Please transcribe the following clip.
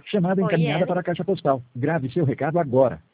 Chamada Oi, encaminhada Ellen. para a caixa postal. Grave seu recado agora.